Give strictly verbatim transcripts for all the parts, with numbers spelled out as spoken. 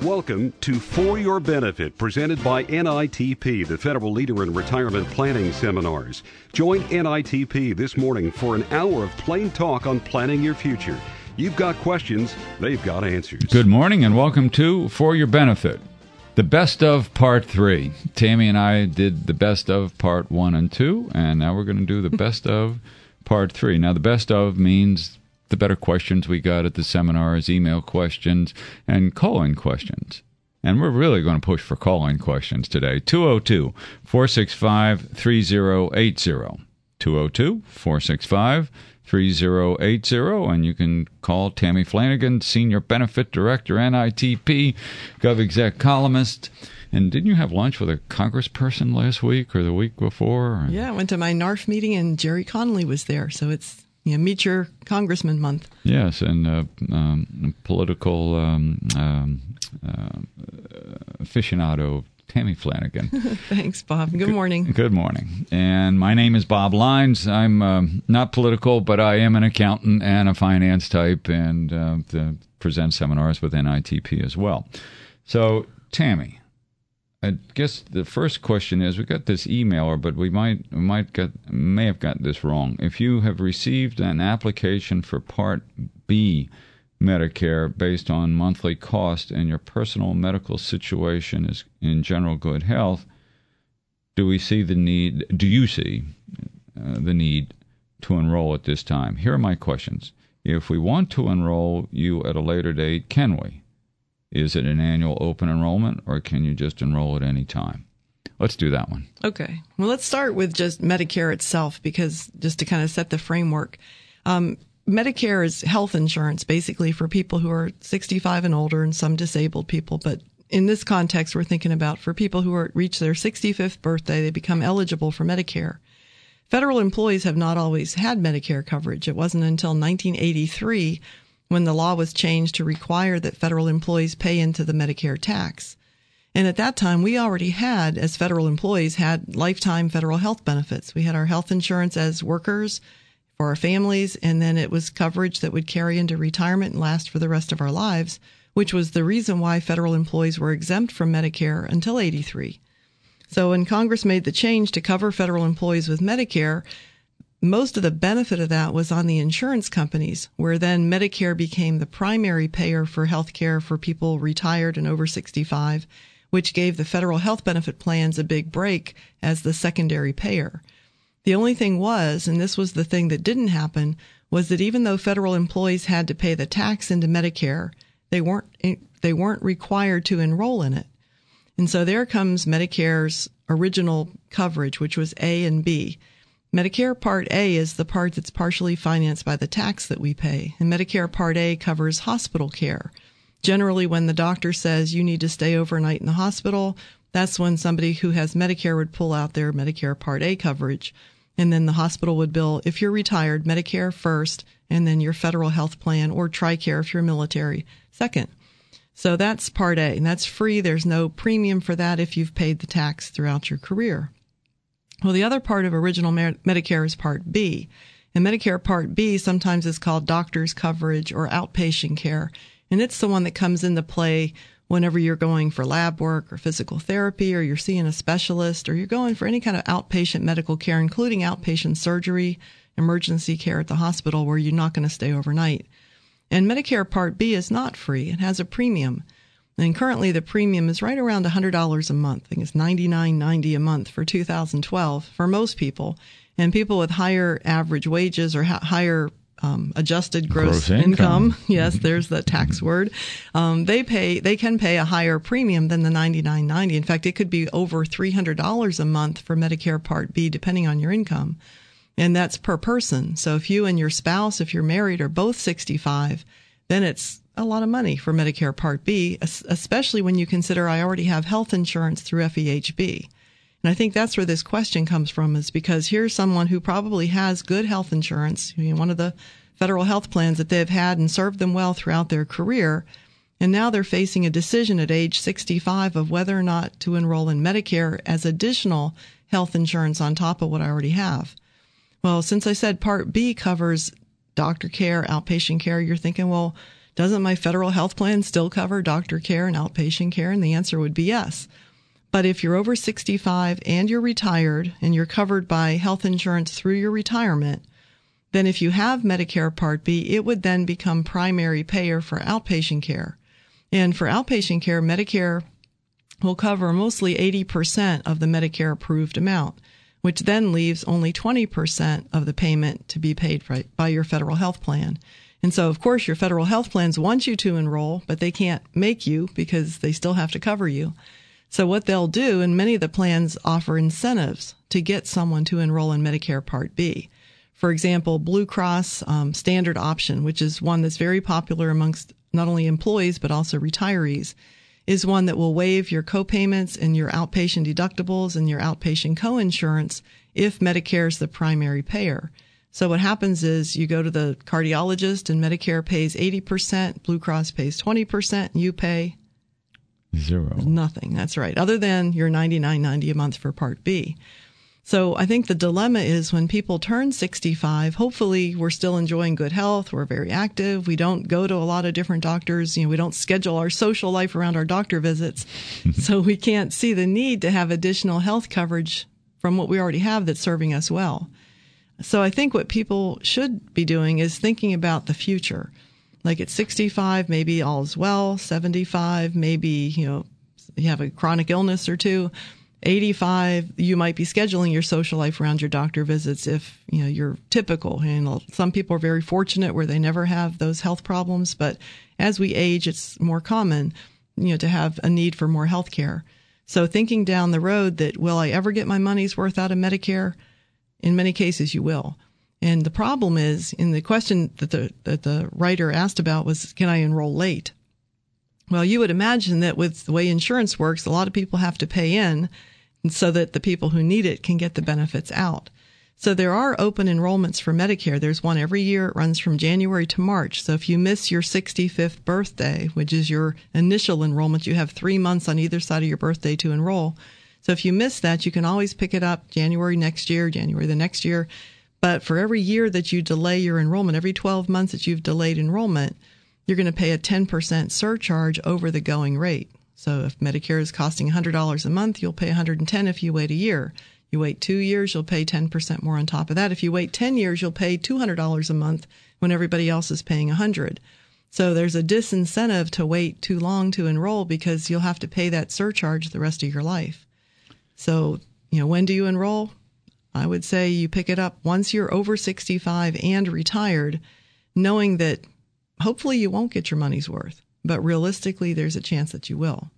Welcome to For Your Benefit, presented by N I T P, the federal leader in retirement planning seminars. Join N I T P this morning for an hour of plain talk on planning your future. You've got questions, they've got answers. Good morning and welcome to For Your Benefit, the best of part three. Tammy and I did the best of part one and two, and now we're going to do the best of part three. Now, the best of means the better questions we got at the seminars, email questions, and call-in questions. And we're really going to push for call-in questions today. two oh two, four six five, three oh eight oh. two oh two, four six five, three oh eight oh. And you can call Tammy Flanagan, Senior Benefit Director, N I T P, GovExec columnist. And didn't you have lunch with a congressperson last week or the week before? Yeah, I went to my N A R F meeting and Jerry Connolly was there. So it's Yeah, meet your congressman month. Yes, and uh, um, political um, um, uh, aficionado Tammy Flanagan. Thanks, Bob. Good morning. Good, good morning. And my name is Bob Lines. I'm um, not political, but I am an accountant and a finance type, and uh, the, present seminars with N I T P as well. So, Tammy, I guess the first question is, we got this emailer, but we might we might get may have got this wrong. If you have received an application for Part B Medicare based on monthly cost and your personal medical situation is in general good health, do we see the need? Do you see uh, the need to enroll at this time? Here are my questions. If we want to enroll you at a later date, can we? Is it an annual open enrollment, or can you just enroll at any time? Let's do that one. Okay. Well, let's start with just Medicare itself, because just to kind of set the framework, um, Medicare is health insurance basically for people who are sixty-five and older and some disabled people. But in this context, we're thinking about for people who are reach their sixty-fifth birthday, they become eligible for Medicare. Federal employees have not always had Medicare coverage. It wasn't until nineteen eighty-three when the law was changed to require that federal employees pay into the Medicare tax. And at that time, we already had, as federal employees, had lifetime federal health benefits. We had our health insurance as workers for our families, and then it was coverage that would carry into retirement and last for the rest of our lives, which was the reason why federal employees were exempt from Medicare until eighty-three. So when Congress made the change to cover federal employees with Medicare, most of the benefit of that was on the insurance companies, where then Medicare became the primary payer for health care for people retired and over sixty-five, which gave the federal health benefit plans a big break as the secondary payer. The only thing was, and this was the thing that didn't happen, was that even though federal employees had to pay the tax into Medicare, they weren't they weren't required to enroll in it. And so there comes Medicare's original coverage, which was A and B. Medicare Part A is the part that's partially financed by the tax that we pay, and Medicare Part A covers hospital care. Generally, when the doctor says you need to stay overnight in the hospital, that's when somebody who has Medicare would pull out their Medicare Part A coverage, and then the hospital would bill, if you're retired, Medicare first, and then your federal health plan, or TRICARE if you're military, second. So that's Part A, and that's free. There's no premium for that if you've paid the tax throughout your career. Well, the other part of original Medicare is Part B. And Medicare Part B sometimes is called doctor's coverage or outpatient care. And it's the one that comes into play whenever you're going for lab work or physical therapy, or you're seeing a specialist, or you're going for any kind of outpatient medical care, including outpatient surgery, emergency care at the hospital where you're not going to stay overnight. And Medicare Part B is not free. It has a premium. And currently the premium is right around one hundred dollars a month. I think it's ninety-nine ninety a month for two thousand twelve for most people. And people with higher average wages or ha- higher um, adjusted gross, gross income, income yes, there's the tax word, um, they pay they can pay a higher premium than the ninety-nine ninety. In fact, it could be over three hundred dollars a month for Medicare Part B, depending on your income. And that's per person. So if you and your spouse, if you're married, are both sixty-five, then it's a lot of money for Medicare Part B, especially when you consider I already have health insurance through F E H B. And I think that's where this question comes from, is because here's someone who probably has good health insurance, you know, one of the federal health plans that they've had and served them well throughout their career. And now they're facing a decision at age sixty-five of whether or not to enroll in Medicare as additional health insurance on top of what I already have. Well, since I said Part B covers doctor care, outpatient care, you're thinking, well, doesn't my federal health plan still cover doctor care and outpatient care? And the answer would be yes. But if you're over sixty-five and you're retired and you're covered by health insurance through your retirement, then if you have Medicare Part B, it would then become primary payer for outpatient care. And for outpatient care, Medicare will cover mostly eighty percent of the Medicare approved amount, which then leaves only twenty percent of the payment to be paid by your federal health plan. And so, of course, your federal health plans want you to enroll, but they can't make you because they still have to cover you. So what they'll do, and many of the plans offer incentives to get someone to enroll in Medicare Part B. For example, Blue Cross um, Standard Option, which is one that's very popular amongst not only employees but also retirees, is one that will waive your co-payments and your outpatient deductibles and your outpatient co-insurance if Medicare is the primary payer. So what happens is you go to the cardiologist and Medicare pays eighty percent, Blue Cross pays twenty percent, and you pay zero. Nothing. That's right. Other than your ninety-nine ninety a month for Part B. So I think the dilemma is when people turn sixty-five, hopefully we're still enjoying good health. We're very active. We don't go to a lot of different doctors. You know, we don't schedule our social life around our doctor visits. So we can't see the need to have additional health coverage from what we already have that's serving us well. So I think what people should be doing is thinking about the future. Like at sixty-five, maybe all's well. seventy-five, maybe, you know, you have a chronic illness or two. eighty-five, you might be scheduling your social life around your doctor visits if, you know, you're typical. And some people are very fortunate where they never have those health problems. But as we age, it's more common, you know, to have a need for more health care. So thinking down the road that, will I ever get my money's worth out of Medicare? In many cases, you will. And the problem is, in the question that the that the writer asked about was, can I enroll late? Well, you would imagine that with the way insurance works, a lot of people have to pay in so that the people who need it can get the benefits out. So there are open enrollments for Medicare. There's one every year. It runs from January to March. So if you miss your sixty-fifth birthday, which is your initial enrollment, you have three months on either side of your birthday to enroll. So if you miss that, you can always pick it up January next year, January the next year. But for every year that you delay your enrollment, every twelve months that you've delayed enrollment, you're going to pay a ten percent surcharge over the going rate. So if Medicare is costing one hundred dollars a month, you'll pay one hundred ten dollars if you wait a year. You wait two years, you'll pay ten percent more on top of that. If you wait ten years, you'll pay two hundred dollars a month when everybody else is paying one hundred dollars. So there's a disincentive to wait too long to enroll because you'll have to pay that surcharge the rest of your life. So, you know, when do you enroll? I would say you pick it up once you're over sixty-five and retired, knowing that hopefully you won't get your money's worth, but realistically there's a chance that you will.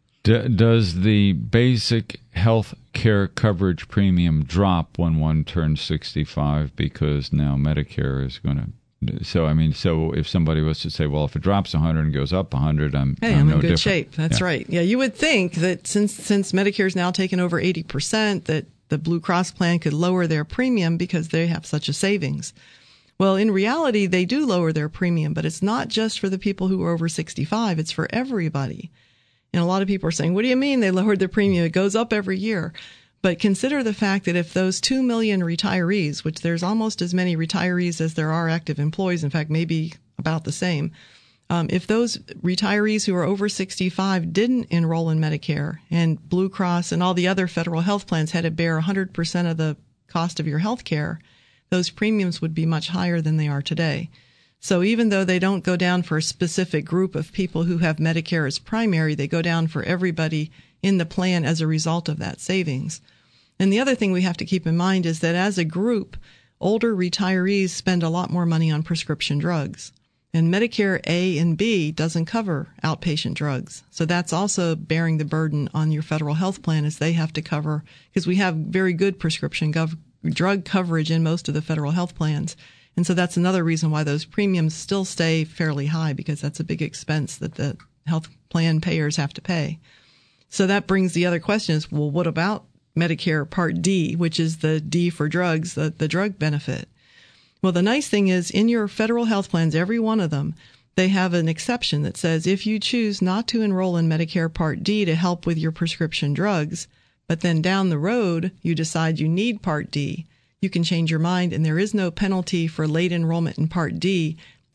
D- does the basic health care coverage premium drop when one turns sixty-five because now Medicare is going to? So, I mean, so if somebody was to say, well, if it drops one hundred and goes up one hundred, I'm, hey, I'm, I'm no in good different. shape. That's yeah. right. Yeah, you would think that since since Medicare's now taken over eighty percent, that the Blue Cross plan could lower their premium because they have such a savings. Well, in reality, they do lower their premium, but it's not just for the people who are over sixty-five. It's for everybody. And a lot of people are saying, what do you mean they lowered their premium? It goes up every year. But consider the fact that if those two million retirees, which there's almost as many retirees as there are active employees, in fact, maybe about the same, um, if those retirees who are over sixty-five didn't enroll in Medicare and Blue Cross and all the other federal health plans had to bear one hundred percent of the cost of your health care, those premiums would be much higher than they are today. So even though they don't go down for a specific group of people who have Medicare as primary, they go down for everybody in the plan as a result of that savings. And the other thing we have to keep in mind is that as a group, older retirees spend a lot more money on prescription drugs. And Medicare A and B doesn't cover outpatient drugs. So that's also bearing the burden on your federal health plan as they have to cover, because we have very good prescription gov- drug coverage in most of the federal health plans. And so that's another reason why those premiums still stay fairly high, because that's a big expense that the health plan payers have to pay. So that brings the other question is, well, what about Medicare Part D, which is the D for drugs, the, the drug benefit? Well, the nice thing is in your federal health plans, every one of them, they have an exception that says if you choose not to enroll in Medicare Part D to help with your prescription drugs, but then down the road you decide you need Part D, you can change your mind, and there is no penalty for late enrollment in Part D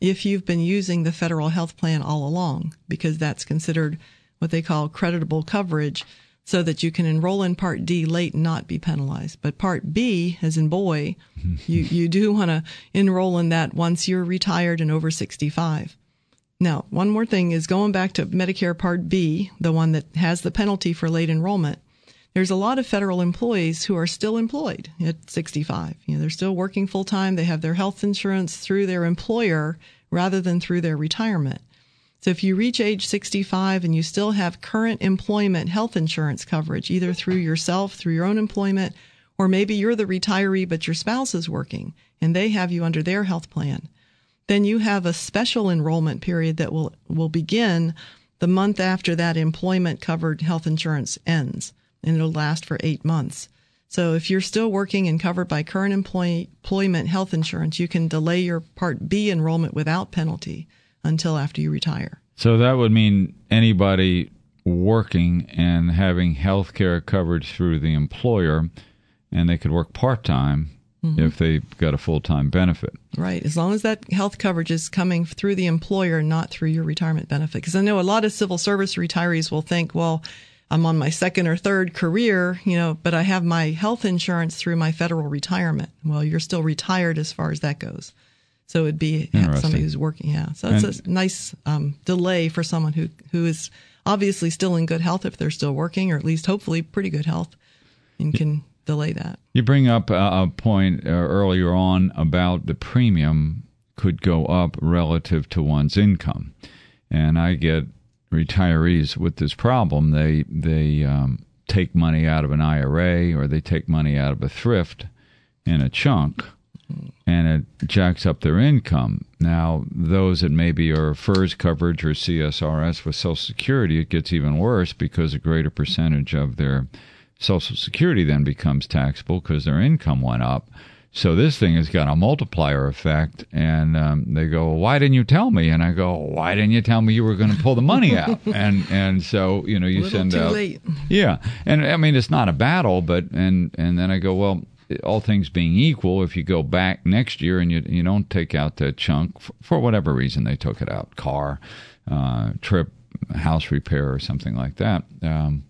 if you've been using the federal health plan all along, because that's considered what they call creditable coverage, so that you can enroll in Part D late and not be penalized. But Part B, as in boy, you, you do want to enroll in that once you're retired and over sixty-five. Now, one more thing is going back to Medicare Part B, the one that has the penalty for late enrollment. There's a lot of federal employees who are still employed at sixty-five. You know, they're still working full time. They have their health insurance through their employer rather than through their retirement. So if you reach age sixty-five and you still have current employment health insurance coverage, either through yourself, through your own employment, or maybe you're the retiree but your spouse is working and they have you under their health plan, then you have a special enrollment period that will, will begin the month after that employment-covered health insurance ends, and it'll last for eight months. So if you're still working and covered by current employ- employment health insurance, you can delay your Part B enrollment without penalty until after you retire. So that would mean anybody working and having health care coverage through the employer, and they could work part-time mm-hmm. if they've got a full-time benefit. Right, as long as that health coverage is coming through the employer, not through your retirement benefit. Because I know a lot of civil service retirees will think, well, I'm on my second or third career, you know, but I have my health insurance through my federal retirement. Well, you're still retired as far as that goes. So it'd be somebody who's working, yeah. So it's a nice um, delay for someone who, who is obviously still in good health if they're still working, or at least hopefully pretty good health, and can delay that. You bring up a point uh, earlier on about the premium could go up relative to one's income. And I get retirees with this problem. They, they um, take money out of an I R A or they take money out of a thrift in a chunk, and it jacks up their income. Now, those that maybe are F E R S coverage or C S R S with Social Security, it gets even worse because a greater percentage of their Social Security then becomes taxable because their income went up. So this thing has got a multiplier effect, and um, they go, why didn't you tell me? And I go, why didn't you tell me you were going to pull the money out? and and so, you know, you send too out. Late. Yeah. And I mean, it's not a battle, but, and, and then I go, well, all things being equal, if you go back next year and you you don't take out that chunk for, for whatever reason they took it out, car, uh, trip, house repair, or something like that, um,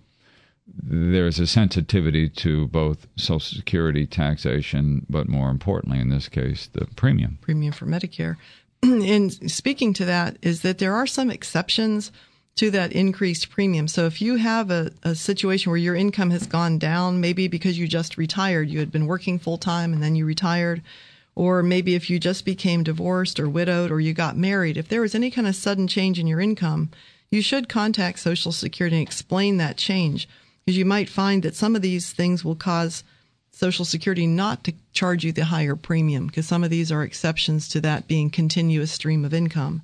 there's a sensitivity to both Social Security taxation, but more importantly, in this case, the premium. Premium for Medicare. And speaking to that is that there are some exceptions to that increased premium. So if you have a, a situation where your income has gone down, maybe because you just retired, you had been working full time and then you retired, or maybe if you just became divorced or widowed or you got married, if there was any kind of sudden change in your income, you should contact Social Security and explain that change, because you might find that some of these things will cause Social Security not to charge you the higher premium, because some of these are exceptions to that being continuous stream of income.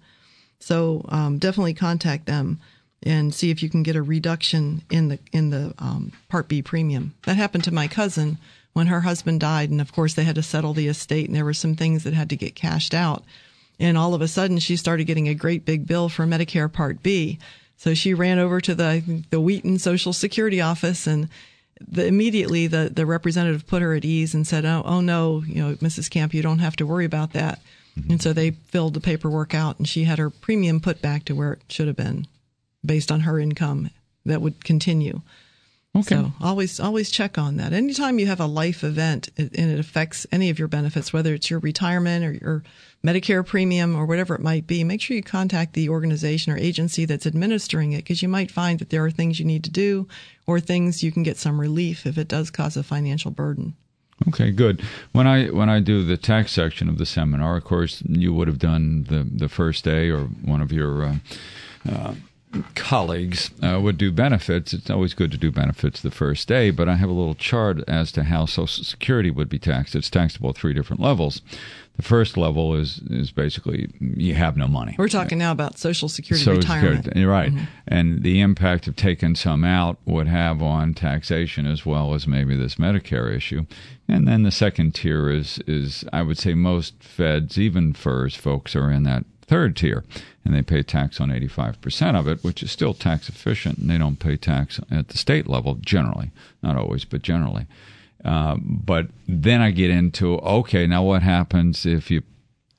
So um, definitely contact them and see if you can get a reduction in the in the um, Part B premium. That happened to my cousin when her husband died, and of course they had to settle the estate, and there were some things that had to get cashed out. And all of a sudden, she started getting a great big bill for Medicare Part B. So she ran over to the the Wheaton Social Security office, and the, immediately the the representative put her at ease and said, "Oh, oh no, you know, Missus Camp, you don't have to worry about that." And so they filled the paperwork out, and she had her premium put back to where it should have been based on her income that would continue. Okay. So always, always check on that. Anytime you have a life event and it affects any of your benefits, whether it's your retirement or your Medicare premium or whatever it might be, make sure you contact the organization or agency that's administering it, because you might find that there are things you need to do or things you can get some relief if it does cause a financial burden. Okay, good. When I when I do the tax section of the seminar, of course, you would have done the, the first day, or one of your uh, uh, colleagues uh, would do benefits. It's always good to do benefits the first day, but I have a little chart as to how Social Security would be taxed. It's taxable at three different levels. The first level is is basically you have no money. We're talking now about Social Security Social retirement. Security, right. Mm-hmm. And the impact of taking some out would have on taxation as well as maybe this Medicare issue. And then the second tier is, is I would say most feds, even F E R S folks, are in that third tier. And they pay tax on eighty-five percent of it, which is still tax efficient. And they don't pay tax at the state level generally. Not always, but generally. Uh, but then I get into, okay, now what happens if you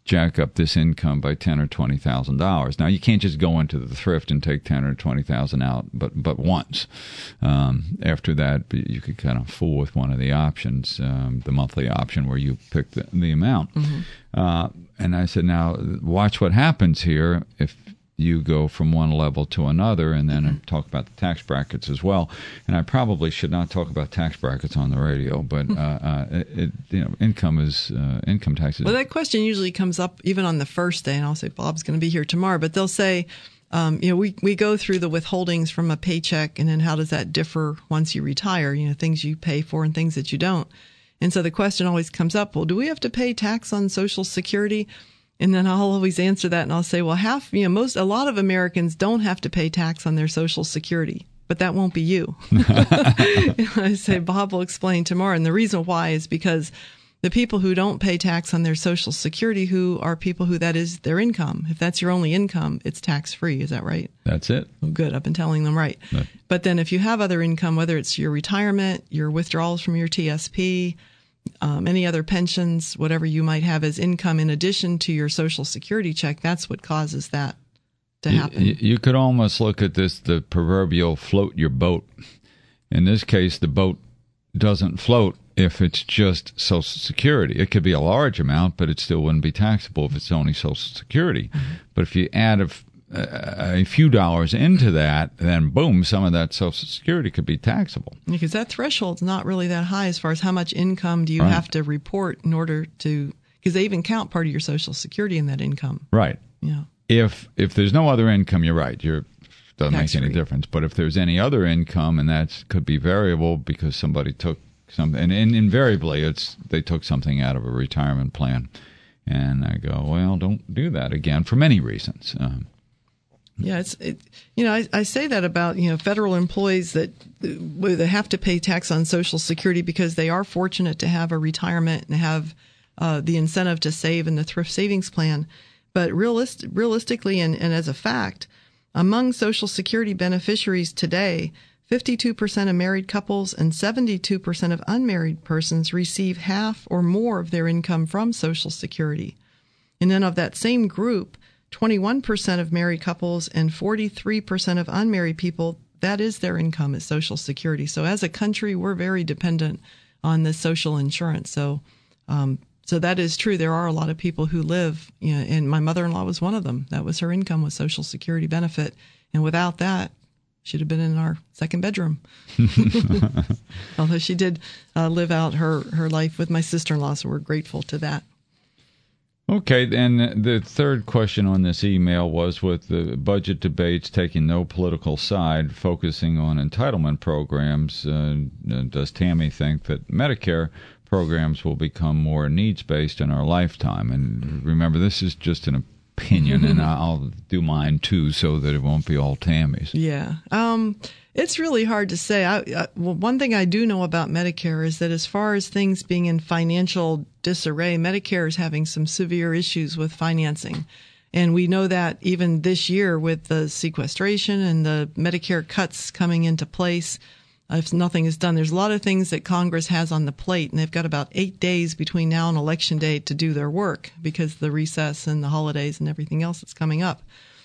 jack up this income by ten or twenty thousand dollars. Now, you can't just go into the thrift and take ten or twenty thousand out, but but once. Um, after that, you could kind of fool with one of the options, um, the monthly option where you pick the, the amount. Mm-hmm. Uh, and I said, now watch what happens here if you go from one level to another, and then mm-hmm. talk about the tax brackets as well. And I probably should not talk about tax brackets on the radio, but uh, uh, it, you know, income is uh, income taxes. Well, that question usually comes up even on the first day, and I'll say Bob's going to be here tomorrow. But they'll say, um, you know, we we go through the withholdings from a paycheck, and then how does that differ once you retire? You know, things you pay for and things that you don't. And so the question always comes up: well, do we have to pay tax on Social Security? And then I'll always answer that, and I'll say, well, half, you know, most, a lot of Americans don't have to pay tax on their Social Security, but that won't be you. I say, Bob will explain tomorrow. And the reason why is because the people who don't pay tax on their Social Security, who are people who that is their income. If that's your only income, it's tax free. Is that right? That's it. Oh, good. I've been telling them right. No. But then if you have other income, whether it's your retirement, your withdrawals from your T S P, Um, any other pensions, whatever you might have as income in addition to your Social Security check, that's what causes that to happen. You, you could almost look at this, the proverbial float your boat. In this case, the boat doesn't float if it's just Social Security. It could be a large amount, but it still wouldn't be taxable if it's only Social Security. Mm-hmm. But if you add a a few dollars into that, then boom, some of that Social Security could be taxable. Because that threshold's not really that high as far as how much income do you right. have to report in order to, because they even count part of your Social Security in that income. Right. Yeah. If if there's no other income, you're right. You're doesn't Tax make any free. difference. But if there's any other income, and that could be variable because somebody took something, and, and invariably it's they took something out of a retirement plan, and I go, well, don't do that again for many reasons. Um, Yeah, it's it, you know I, I say that about you know federal employees that uh, they have to pay tax on Social Security because they are fortunate to have a retirement and have uh, the incentive to save in the thrift savings plan. But realist, realistically and, and as a fact, among Social Security beneficiaries today, fifty-two percent of married couples and seventy-two percent of unmarried persons receive half or more of their income from Social Security. And then of that same group, twenty-one percent of married couples and forty-three percent of unmarried people, that is their income is Social Security. So as a country, we're very dependent on this social insurance. So um, so that is true. There are a lot of people who live, you know, and my mother-in-law was one of them. That was her income, was Social Security benefit. And without that, she'd have been in our second bedroom. Although she did uh, live out her, her life with my sister-in-law, so we're grateful to that. Okay, and the third question on this email was, with the budget debates taking no political side, focusing on entitlement programs, uh, does Tammy think that Medicare programs will become more needs-based in our lifetime? And remember, this is just an opinion, and I'll do mine too so that it won't be all Tammy's. Yeah. Um, it's really hard to say. I, I, well, one thing I do know about Medicare is that as far as things being in financial disarray, Medicare is having some severe issues with financing. And we know that even this year with the sequestration and the Medicare cuts coming into place, if nothing is done, there's a lot of things that Congress has on the plate, and they've got about eight days between now and Election Day to do their work because of the recess and the holidays and everything else that's coming up.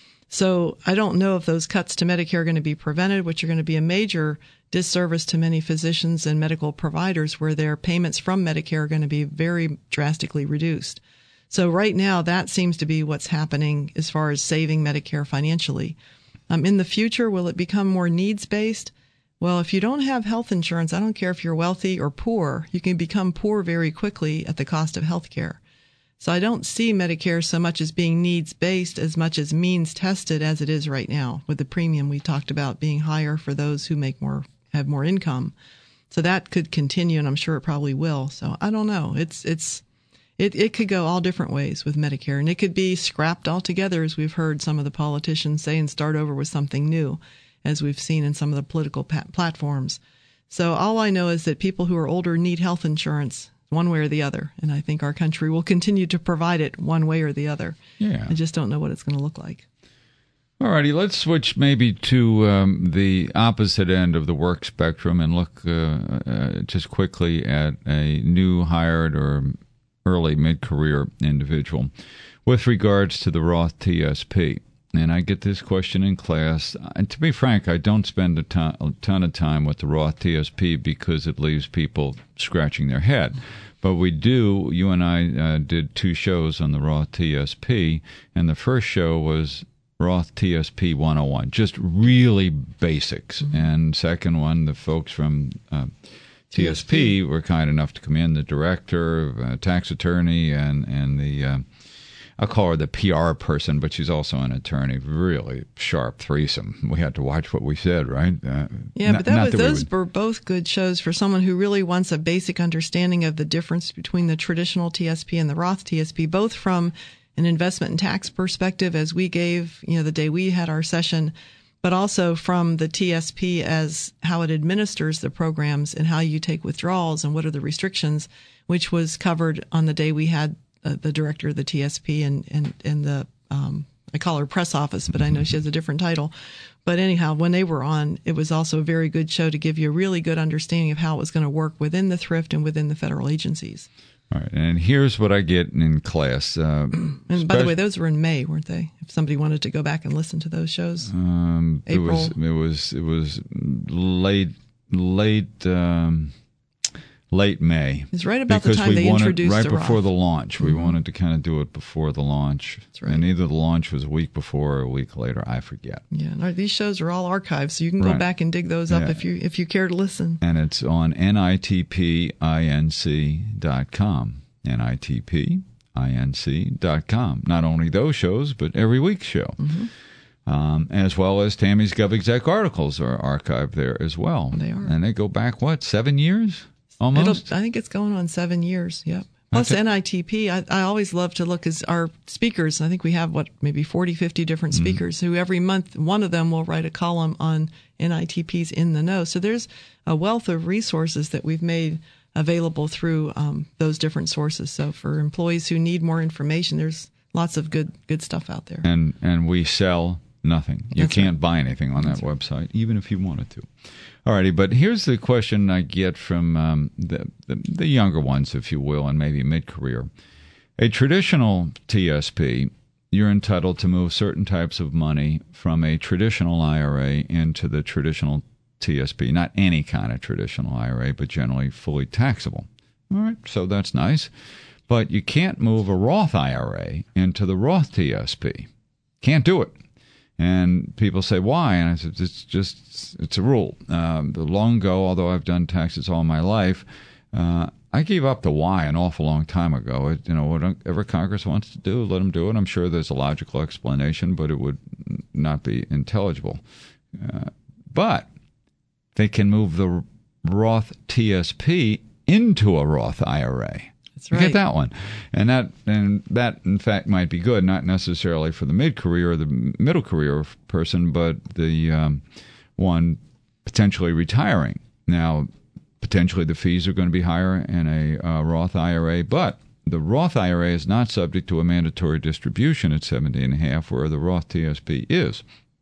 So I don't know if those cuts to Medicare are going to be prevented, which are going to be a major disservice to many physicians and medical providers where their payments from Medicare are going to be very drastically reduced. So right now, that seems to be what's happening as far as saving Medicare financially. Um, in the future, will it become more needs-based? Well, if you don't have health insurance, I don't care if you're wealthy or poor, you can become poor very quickly at the cost of health care. So I don't see Medicare so much as being needs-based as much as means-tested as it is right now, with the premium we talked about being higher for those who make more, have more income. So that could continue, and I'm sure it probably will. So I don't know. It's it's it it could go all different ways with Medicare, and it could be scrapped altogether, as we've heard some of the politicians say, and start over with something new, as we've seen in some of the political pa- platforms. So all I know is that people who are older need health insurance one way or the other, and I think our country will continue to provide it one way or the other. Yeah. I just don't know what it's going to look like. All righty, let's switch maybe to um, the opposite end of the work spectrum and look uh, uh, just quickly at a new hired or early mid-career individual. with regards to the Roth T S P. And I get this question in class. And to be frank, I don't spend a ton, a ton of time with the Roth T S P because it leaves people scratching their head. But we do, you and I uh, did two shows on the Roth T S P, and the first show was Roth T S P one oh one, just really basics. Mm-hmm. And second one, the folks from uh, T S P were kind enough to come in, the director, uh, tax attorney, and, and the... Uh, I'll call her the P R person, but she's also an attorney. Really sharp threesome. We had to watch what we said, right? Uh, yeah, not, but that was, that those we would... were both good shows for someone who really wants a basic understanding of the difference between the traditional T S P and the Roth T S P, both from an investment and tax perspective, as we gave, you know, the day we had our session, but also from the T S P as how it administers the programs and how you take withdrawals and what are the restrictions, which was covered on the day we had Uh, the director of the T S P and, and, and the, um, I call her press office, but I know she has a different title. But anyhow, when they were on, it was also a very good show to give you a really good understanding of how it was going to work within the thrift and within the federal agencies. All right. And here's what I get in class. Uh, and by the way, those were in May, weren't they? If somebody wanted to go back and listen to those shows. Um, April. It was, it was, it was late, late, um, late May. It's right about because the time we they wanted, introduced right the before Roth. the launch. We Mm-hmm. wanted to kind of do it before the launch. That's right. And either the launch was a week before or a week later. I forget. Yeah, no, these shows are all archived, so you can Right. go back and dig those up Yeah. if you if you care to listen. And it's on N I T P I N C dot com. N I T P I N C dot com. Not only those shows, but every week's show. Mm-hmm. Um, as well as Tammy's GovExec articles are archived there as well. They are. And they go back, what, seven years? Almost? It'll, I think it's going on seven years. Yep. Plus Okay. N I T P, I, I always love to look as our speakers. I think we have, what, maybe forty, fifty different speakers mm-hmm. who every month, one of them will write a column on N I T P's In the Know. So there's a wealth of resources that we've made available through um, those different sources. So for employees who need more information, there's lots of good good stuff out there. And and we sell nothing. You That's can't right. buy anything on that That's right. website, even if you wanted to. Alrighty, but here's the question I get from um, the, the the younger ones, if you will, and maybe mid-career. A traditional T S P, you're entitled to move certain types of money from a traditional I R A into the traditional T S P. Not any kind of traditional I R A, but generally fully taxable. All right, so that's nice. But you can't move a Roth I R A into the Roth T S P. Can't do it. And people say, why? And I said, it's just, it's a rule. Um, long ago, although I've done taxes all my life, uh, I gave up the why an awful long time ago. It, you know, whatever Congress wants to do, let them do it. I'm sure there's a logical explanation, but it would not be intelligible. Uh, but they can move the Roth T S P into a Roth I R A. That's You right. get that one. And that, and that, in fact, might be good, not necessarily for the mid-career or the middle career person, but the um, one potentially retiring. Now, potentially the fees are going to be higher in a uh, Roth I R A, but the Roth I R A is not subject to a mandatory distribution at seventeen and a half, where the Roth T S P is.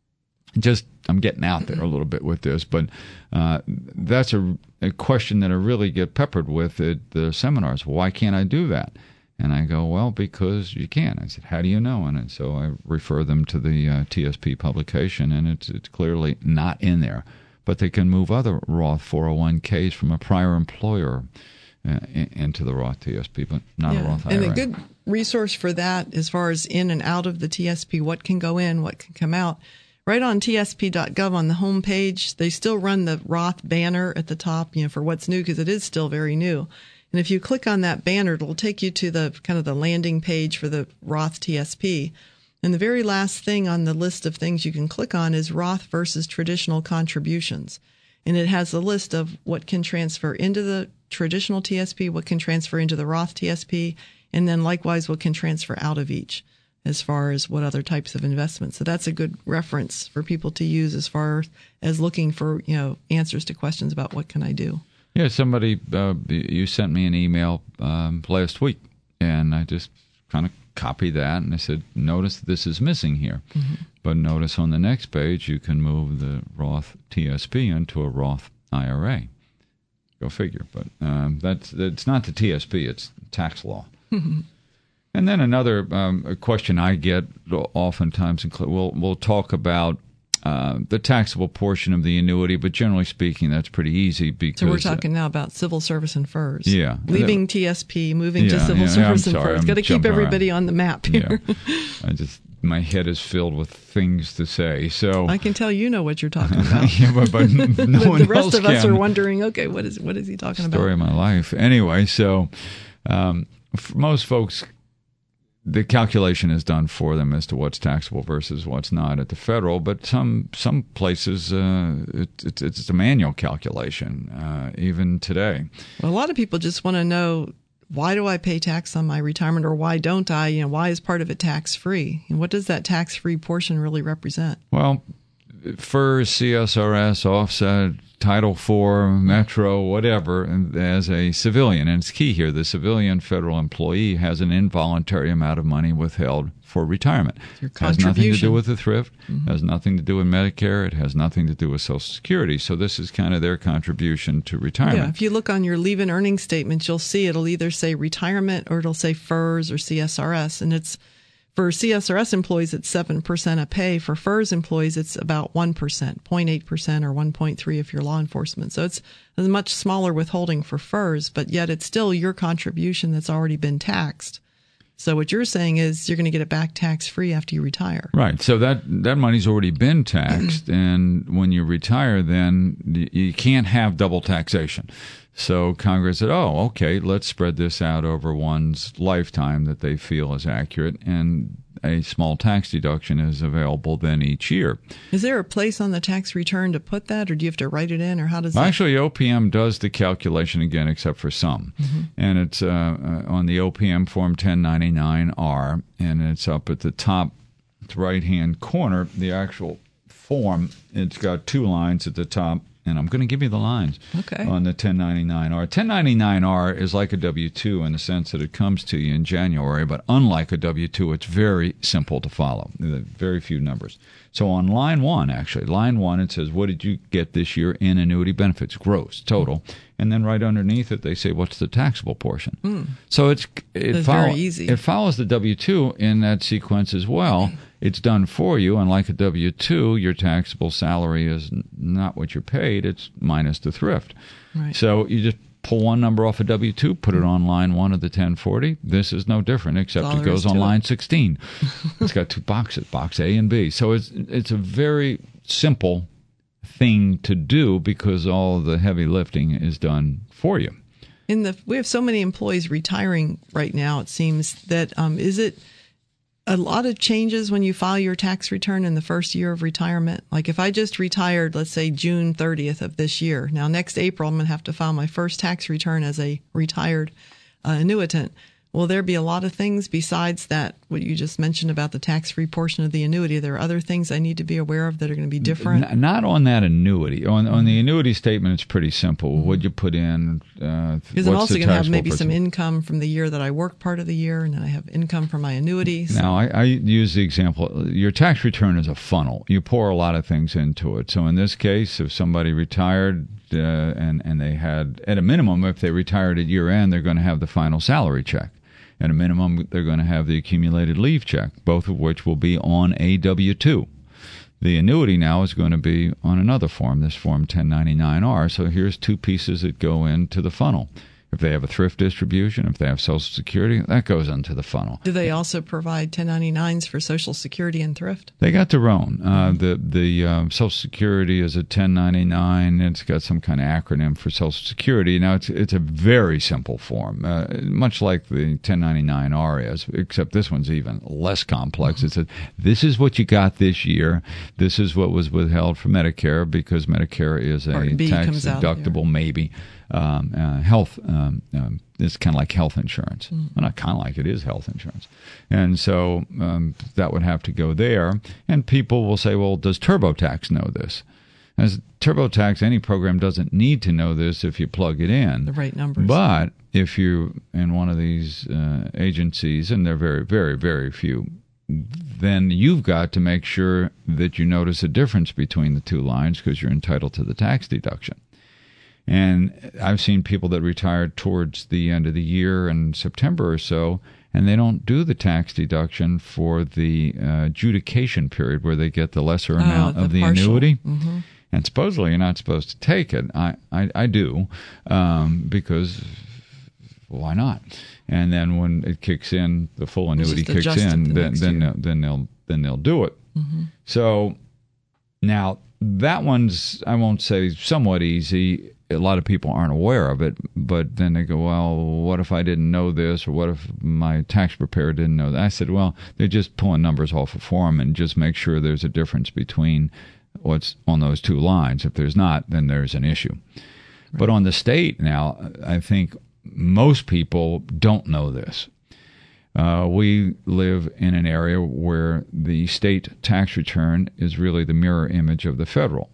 Just, I'm getting out there a little bit with this, but uh, that's a, a question that I really get peppered with at the seminars. Why can't I do that? And I go, well, because you can. I said, how do you know? And so I refer them to the uh, T S P publication, and it's it's clearly not in there. But they can move other Roth four oh one k's from a prior employer uh, in, into the Roth T S P, but not yeah. a Roth I R A. And a good resource for that, as far as in and out of the T S P, what can go in, what can come out. Right on T S P dot gov on the home page, they still run the Roth banner at the top, you know, for what's new, because it is still very new. And if you click on that banner, it'll take you to the kind of the landing page for the Roth T S P. And the very last thing on the list of things you can click on is Roth versus traditional contributions. And it has a list of what can transfer into the traditional T S P, what can transfer into the Roth T S P, and then likewise what can transfer out of each, as far as what other types of investments. So that's a good reference for people to use as far as looking for, you know, answers to questions about what can I do. Yeah, somebody, uh, you sent me an email um, last week, and I just kind of copied that, and I said, notice this is missing here. Mm-hmm. But notice on the next page, you can move the Roth T S P into a Roth I R A. Go figure. But um, that's it's not the T S P, it's tax law. And then another um, a question I get oftentimes, we'll, we'll talk about uh, the taxable portion of the annuity, but generally speaking, that's pretty easy because... So we're talking now about civil service and F E R S. Yeah. Leaving T S P, moving yeah, to civil yeah, service I'm and sorry, F E R S. Got to keep everybody around. on the map here. Yeah. I just... My head is filled with things to say. So I can tell you know what you're talking about. yeah, but, but no but one the rest else of us can. are wondering, okay, what is what is he talking Story about? of my life. Anyway, so um, for most folks, the calculation is done for them as to what's taxable versus what's not at the federal. But some some places, uh, it, it, it's a manual calculation, uh, even today. Well, a lot of people just want to know, why do I pay tax on my retirement, or why don't I? You know, why is part of it tax-free? And what does that tax-free portion really represent? Well, F E R S, C S R S, offset, Title four, Metro, whatever, as a civilian. And it's key here. The civilian federal employee has an involuntary amount of money withheld for retirement. Your It has nothing to do with the thrift. Mm-hmm. Has nothing to do with Medicare. It has nothing to do with Social Security. So this is kind of their contribution to retirement. Yeah, if you look on your leave-in earnings statement, you'll see it'll either say retirement or it'll say F E R S or C S R S. And it's for C S R S employees, it's seven percent of pay. For F E R S employees, it's about one percent, zero point eight percent or one point three if you're law enforcement. So it's a much smaller withholding for F E R S, but yet it's still your contribution that's already been taxed. So what you're saying is you're going to get it back tax-free after you retire. Right. So that, that money's already been taxed, and when you retire, then you can't have double taxation. So Congress said, oh, okay, let's spread this out over one's lifetime that they feel is accurate, and a small tax deduction is available then each year. Is there a place on the tax return to put that, or do you have to write it in, or how does well, that? Actually, O P M does the calculation again, except for some. Mm-hmm. And it's uh, uh, on the O P M Form ten ninety-nine R, and it's up at the top right-hand corner, the actual form. It's got two lines at the top. And I'm going to give you the lines okay. on the ten ninety-nine R. ten ninety-nine R is like a W two in the sense that it comes to you in January, but unlike a W two, it's very simple to follow. Very few numbers. So on line one, actually, line one, it says, what did you get this year in annuity benefits? Gross, total. And then right underneath it, they say, what's the taxable portion? Mm. So it's it, That's follow, very easy. It follows the W two in that sequence as well. It's done for you, and like a W two, your taxable salary is not what you're paid, it's minus the thrift. Right. So you just pull one number off a W two, put it on line one of the ten forty. This is no different, except All it goes there is on to line it. sixteen. It's got two boxes, box A and B. So it's it's a very simple thing to do because all the heavy lifting is done for you. In the we have so many employees retiring right now. It seems that um, is it a lot of changes when you file your tax return in the first year of retirement? Like if I just retired, let's say June thirtieth of this year. Now next April, I'm going to have to file my first tax return as a retired uh, annuitant. Will there be a lot of things besides that, what you just mentioned about the tax-free portion of the annuity? Are there other things I need to be aware of that are going to be different? N- not on that annuity. On on the annuity statement, it's pretty simple. What you put in, uh, because I'm also going to have maybe some income from the year that I work part of the year, and then I have income from my annuity. So. Now, I, I use the example, your tax return is a funnel. You pour a lot of things into it. So in this case, if somebody retired uh, and, and they had, at a minimum, if they retired at year end, they're going to have the final salary check. At a minimum, they're going to have the accumulated leave check, both of which will be on a W two. The annuity now is going to be on another form, this Form ten ninety-nine R. So here's two pieces that go into the funnel. If they have a thrift distribution, if they have Social Security, that goes into the funnel. Do they also provide ten ninety-nines for Social Security and thrift? They got their own. Uh, the the um, Social Security is a ten ninety-nine. It's got some kind of acronym for Social Security. Now, it's it's a very simple form, uh, much like the ten ninety-nine R is, except this one's even less complex. Mm-hmm. It says, this is what you got this year. This is what was withheld for Medicare, because Medicare is a tax-deductible, maybe. Um, uh, health, um, um, it's kind of like health insurance. Mm. Well, not kind of like, it is health insurance. And so um, that would have to go there. And people will say, well, does TurboTax know this? As TurboTax, any program doesn't need to know this if you plug it in. The right numbers. But if you're in one of these uh, agencies, and they're very, very, very few, then you've got to make sure that you notice a difference between the two lines, because you're entitled to the tax deduction. And I've seen people that retired towards the end of the year in September or so, and they don't do the tax deduction for the uh, adjudication period where they get the lesser amount oh, the of the partial. annuity. Mm-hmm. And supposedly you're not supposed to take it. I, I, I do, um, because why not? And then when it kicks in, the full annuity kicks in, then then they'll, then they'll then they'll do it. Mm-hmm. So now that one's, I won't say somewhat easy. A lot of people aren't aware of it, but then they go, well, what if I didn't know this, or what if my tax preparer didn't know that? I said, well, they're just pulling numbers off a form, and just make sure there's a difference between what's on those two lines. If there's not, then there's an issue. Right. But on the state now, I think most people don't know this. Uh, we live in an area where the state tax return is really the mirror image of the federal.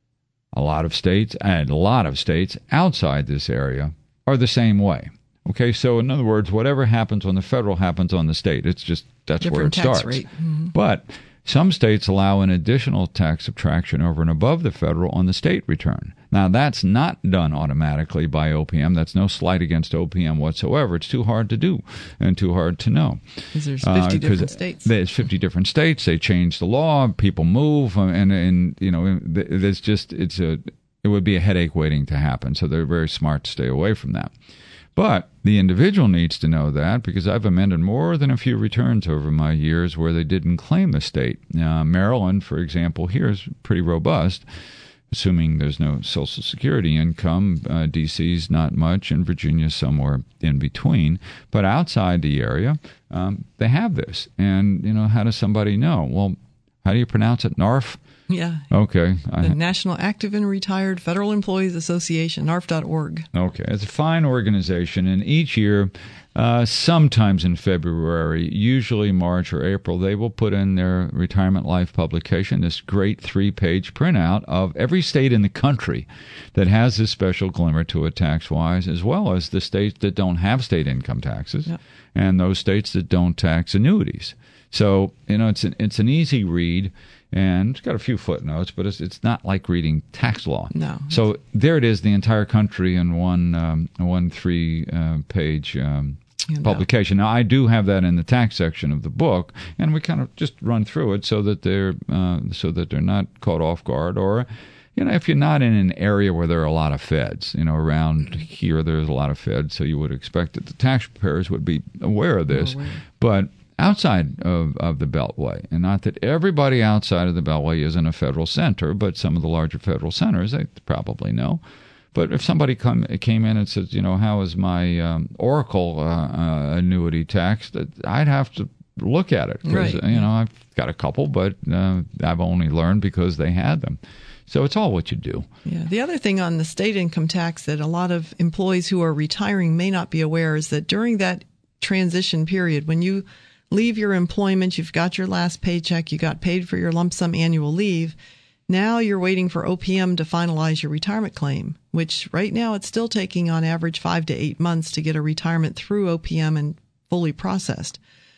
A lot of states, and a lot of states outside this area, are the same way. Okay, so in other words, whatever happens on the federal happens on the state. It's just, that's Different where it tax starts. Rate. Mm-hmm. But some states allow an additional tax subtraction over and above the federal on the state return. Now, that's not done automatically by O P M. That's no slight against O P M whatsoever. It's too hard to do and too hard to know. Because there's fifty uh, different states. There's fifty different states. They change the law. People move, and and you know, there's just it's a it would be a headache waiting to happen. So they're very smart to stay away from that. But the individual needs to know that, because I've amended more than a few returns over my years where they didn't claim the state. Uh, Maryland, for example, here is pretty robust, assuming there's no Social Security income. Uh, D C's not much, and Virginia's somewhere in between. But outside the area, um, they have this. And, you know, how does somebody know? Well, how do you pronounce it? N A R F? Yeah. Okay. The I, National Active and Retired Federal Employees Association, N A R F dot org. Okay. It's a fine organization, and each year, uh, sometimes in February, usually March or April, they will put in their Retirement Life publication, this great three-page printout of every state in the country that has this special glimmer to it tax-wise, as well as the states that don't have state income taxes, yep. and those states that don't tax annuities. So, you know, it's an, it's an easy read. And it's got a few footnotes, but it's it's not like reading tax law. No. So there it is, the entire country in one um, one three uh, page um, publication. Now I do have that in the tax section of the book, and we kind of just run through it so that they're uh, so that they're not caught off guard, or you know, if you're not in an area where there are a lot of feds, you know, around here there's a lot of feds, so you would expect that the tax preparers would be aware of this, aware. But outside of, of the Beltway, and not that everybody outside of the Beltway is in a federal center, but some of the larger federal centers, they probably know. But if somebody come, came in and says, you know, how is my um, Oracle uh, uh, annuity taxed, I'd have to look at it. Because, right. you know, I've got a couple, but uh, I've only learned because they had them. So it's all what you do. Yeah. The other thing on the state income tax that a lot of employees who are retiring may not be aware is that during that transition period, when you leave your employment, you've got your last paycheck, you got paid for your lump sum annual leave. Now you're waiting for O P M to finalize your retirement claim, which right now it's still taking on average five to eight months to get a retirement through O P M and fully processed.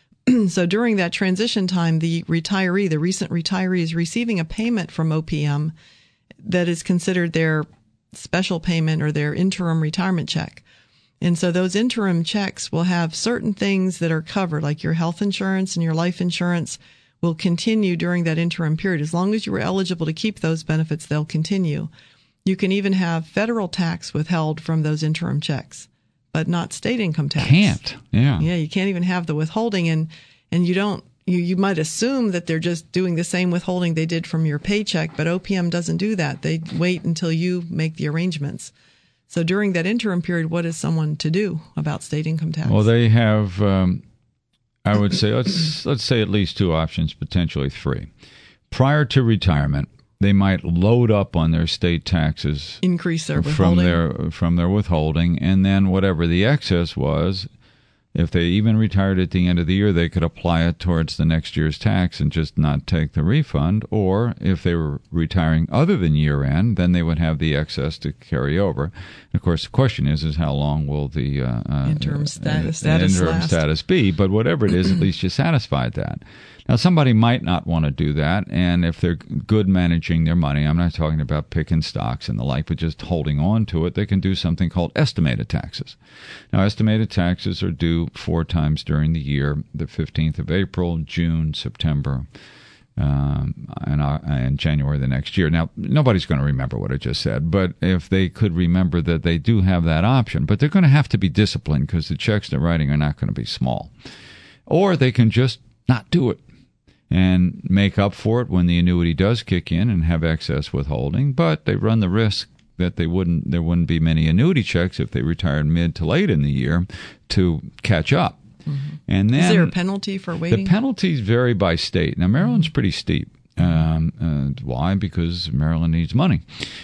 So during that transition time, the retiree, the recent retiree, is receiving a payment from O P M that is considered their special payment or their interim retirement check. And so those interim checks will have certain things that are covered, like your health insurance and your life insurance will continue during that interim period. As long as you were eligible to keep those benefits, they'll continue. You can even have federal tax withheld from those interim checks, but not state income tax. Can't. Yeah. Yeah, you can't even have the withholding, and and you don't you you might assume that they're just doing the same withholding they did from your paycheck, but O P M doesn't do that. They wait until you make the arrangements. So during that interim period, what is someone to do about state income tax? Well, they have, um, I would say, let's let's say at least two options, potentially three. Prior to retirement, they might load up on their state taxes, increase their from withholding. their from their withholding, and then whatever the excess was, if they even retired at the end of the year, they could apply it towards the next year's tax and just not take the refund. Or if they were retiring other than year end, then they would have the excess to carry over. And of course, the question is, is how long will the uh, interim status, uh, status interim last? status be? But whatever it is, at least you satisfied that. Now, somebody might not want to do that, and if they're good managing their money, I'm not talking about picking stocks and the like, but just holding on to it, they can do something called estimated taxes. Now, estimated taxes are due four times during the year, the fifteenth of April, June, September, um, and, uh, and January the next year. Now, nobody's going to remember what I just said, but if they could remember that they do have that option, but they're going to have to be disciplined because the checks they're writing are not going to be small. Or they can just not do it and make up for it when the annuity does kick in and have excess withholding, but they run the risk that they wouldn't there wouldn't be many annuity checks if they retired mid to late in the year to catch up. Mm-hmm. And then is there a penalty for waiting? The penalties vary by state. Now, Maryland's pretty steep. Um, uh, why? Because Maryland needs money.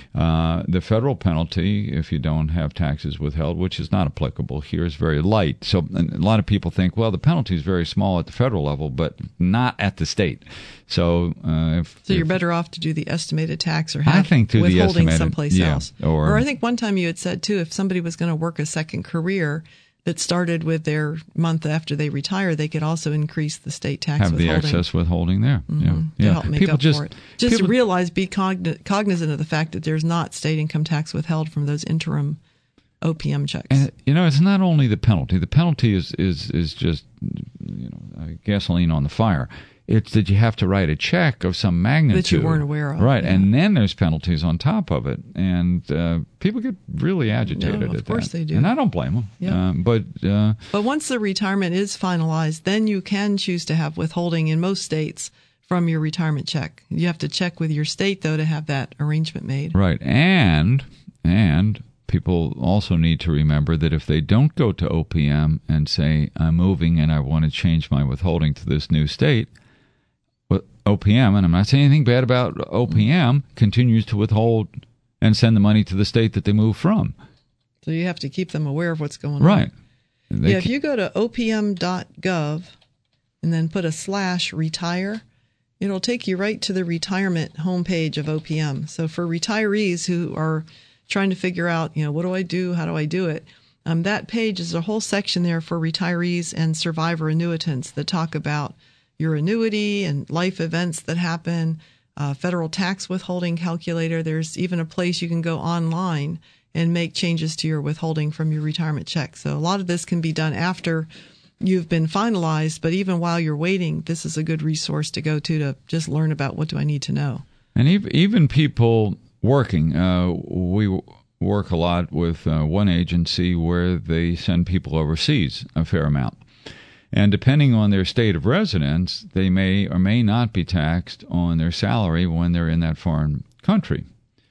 Uh, the federal penalty, if you don't have taxes withheld, which is not applicable here, is very light. So a lot of people think, well, the penalty is very small at the federal level, but not at the state. So, uh, if, so you're if, better off to do the estimated tax or have I think to withholding the estimated, someplace yeah, else. Or, or I think one time you had said too, if somebody was going to work a second career that started with their month after they retire, they could also increase the state tax have withholding. the excess withholding there. Mm-hmm. Yeah, to yeah. help make people up just, for it. Just people, realize, be cogn- cognizant of the fact that there's not state income tax withheld from those interim O P M checks. And, you know, it's not only the penalty. The penalty is is is just, you know, gasoline on the fire. It's that you have to write a check of some magnitude that you weren't aware of, right? Yeah. And then there's penalties on top of it, and uh, people get really agitated no, at that. Of course they do, and I don't blame them. Yep. Um, but uh, but once the retirement is finalized, then you can choose to have withholding in most states from your retirement check. You have to check with your state though to have that arrangement made. Right, and and. People also need to remember that if they don't go to O P M and say, I'm moving and I want to change my withholding to this new state, well, O P M, and I'm not saying anything bad about O P M, continues to withhold and send the money to the state that they move from. So you have to keep them aware of what's going right. on. Right. Yeah, if you go to O P M dot gov and then put a slash retire, it'll take you right to the retirement homepage of O P M. So for retirees who are trying to figure out, you know, what do I do? How do I do it? Um, that page is a whole section there for retirees and survivor annuitants that talk about your annuity and life events that happen, uh, federal tax withholding calculator. There's even a place you can go online and make changes to your withholding from your retirement check. So a lot of this can be done after you've been finalized, but even while you're waiting, this is a good resource to go to to just learn about what do I need to know. And even people working, uh, we work a lot with uh, one agency where they send people overseas a fair amount. And depending on their state of residence, they may or may not be taxed on their salary when they're in that foreign country.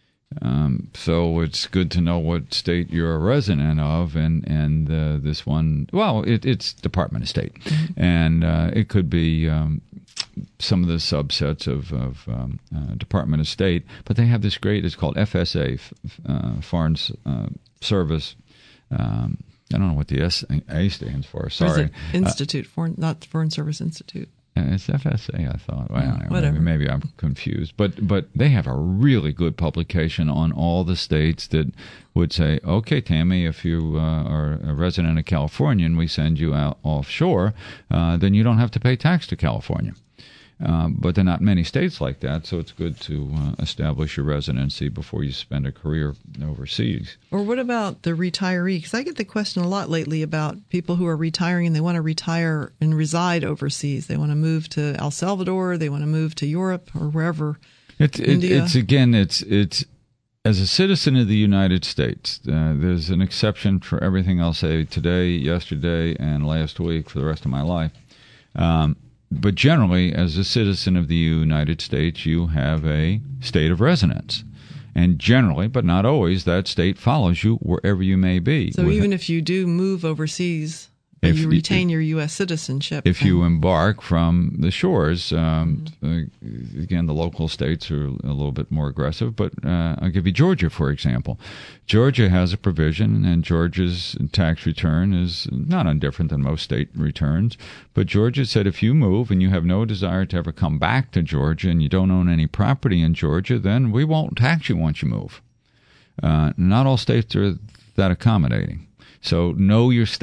Um, so it's good to know what state you're a resident of, and and uh, this one, well, it, it's Department of State, mm-hmm. and uh, it could be um, some of the subsets of, of um, uh, Department of State, but they have this great, it's called F S A, uh, Foreign uh, Service. Um, I don't know what the S A stands for. Sorry, it Institute, uh, Foreign, not Foreign Service Institute. It's F S A, I thought. Well, yeah, whatever. Maybe, maybe I'm confused. But but they have a really good publication on all the states that would say, okay, Tammy, if you uh, are a resident of California and we send you out offshore, uh, then you don't have to pay tax to California. Uh, but there are not many states like that, so it's good to uh, establish your residency before you spend a career overseas. Or what about the retiree? Because I get the question a lot lately about people who are retiring and they want to retire and reside overseas. They want to move to El Salvador, they want to move to Europe or wherever. It, it, India. It's again, it's it's as a citizen of the United States. Uh, there's an exception for everything I'll say today, yesterday, and last week for the rest of my life. Um, But generally, as a citizen of the United States, you have a state of residence. And generally, but not always, that state follows you wherever you may be. So even if you do move overseas, but you retain your U S citizenship. If you embark from the shores, um, mm-hmm. again, the local states are a little bit more aggressive, but uh, I'll give you Georgia, for example. Georgia has a provision, and Georgia's tax return is not undifferent than most state returns, but Georgia said if you move and you have no desire to ever come back to Georgia and you don't own any property in Georgia, then we won't tax you once you move. Uh, not all states are that accommodating. So know your state